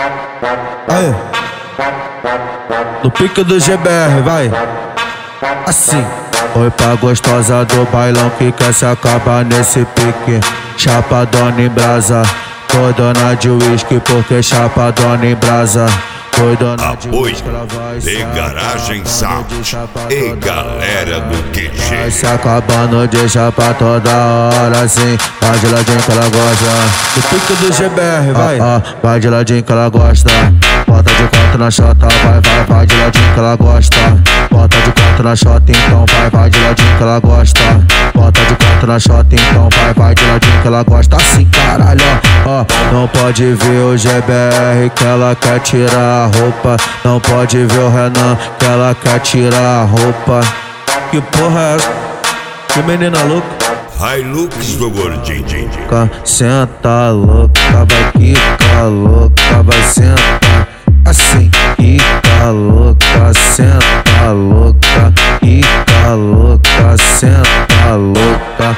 Aí, no pique do GBR, vai. Assim. Oi pra gostosa do bailão que quer se acabar nesse pique. Chapadona em brasa, foi dona de uísque porque chapadona em brasa. Foi dona de uísque, ela vai se de Garagem Sound e galera do QG. vai se acabando de chapa toda hora assim. Vai de ladinho que ela gosta. No pique do GBR, vai. Vai de ladinho que ela gosta. Bota de quatro na chota, vai de ladinho que ela gosta. Bota de quatro na chota, então vai de ladinho que ela gosta. Bota de quatro na chota, então vai de ladinho que ela gosta. Assim, caralho, ó. Não pode ver o GBR que ela quer tirar a roupa. Não pode ver o Renan que ela quer tirar a roupa. Que porra é essa? Que menina louca. Hilux do gordinho. Senta louca, vai quicar louca, vai sentar. Assim, quica louca, senta louca, quica louca, senta louca.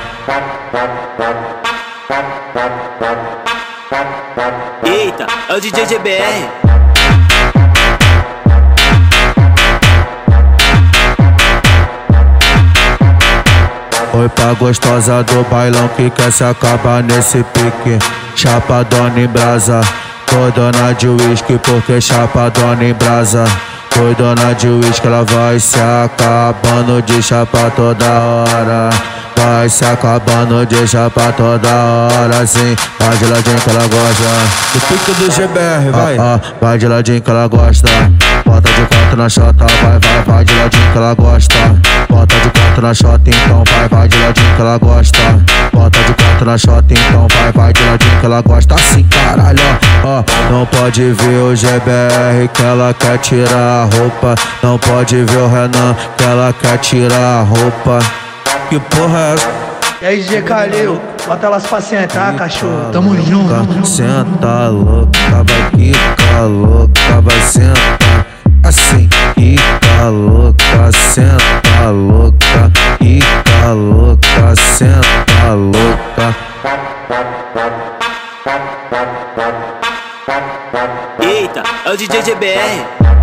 Eita, é o DJ GBR. Oi pra gostosa do bailão que quer se acabar nesse pique. Chapadona em brasa, foi dona de uísque porque chapadona em brasa. Foi dona de uísque, ela vai se acabando de chapa toda hora. Vai se acabando de chapa toda hora assim. Vai de ladinho que ela gosta. No pique do GBR, vai. Vai de ladinho que ela gosta. Bota de quatro na chota, vai de ladinho que ela gosta. Bota de quatro na chota, então vai de ladinho que ela gosta. Bota de quatro na chota, então vai de ladinho que ela gosta. Assim, caralho, ó. Não pode ver o GBR que ela quer tirar a roupa. Não pode ver o Renan que ela quer tirar a roupa. Que porra é essa? E aí, DJ Calil, bota elas pra sentar, cachorro. Tamo junto. Senta louca, vai quicar louca, vai sentar. Assim, quica louca, senta louca, quica louca, senta louca. Eita, é o DJ GBR.